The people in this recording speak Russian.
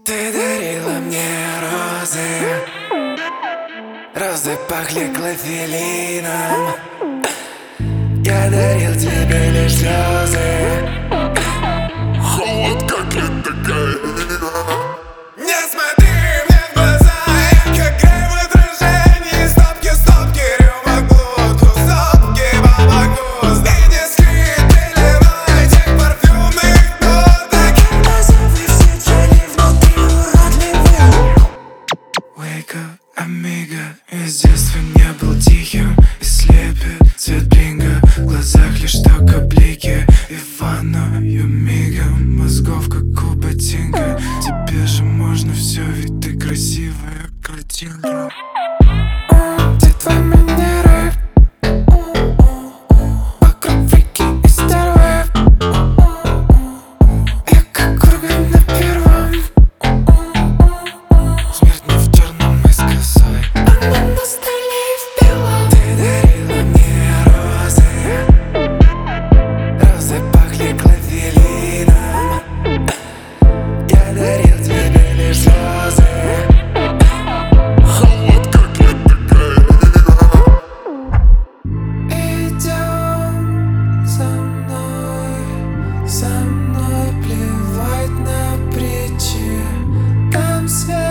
Ты дарила мне розы, розы пахли клофелином. Я дарил тебе лишь слезы, холод как лето Каина. Не смотри мне в глаза, я как грей в отражении. Стопки, стопки, рюмок блуд, стопки бабакус. И диски переливай тех парфюмных ноток. Розовые все трели внутри уродливые. Wake up, amiga. Я с детства не был тихим и слепит цвет блинга. В глазах лишь только блики и в ванную мигом. Мозгов как у ботинка. Тебе же можно все, ведь ты красивая картинка. Где твои манеры? Вокруг фрики и стервы. Я как кругом на первом. Смерть не в черном и с косой. Она на столе в белом. Ты дарила мне розы, розы пахли клофелином. Я дарил тебе лишь слезы, холод как лето Каина. Идем со мной плевать на притчи. Там свет.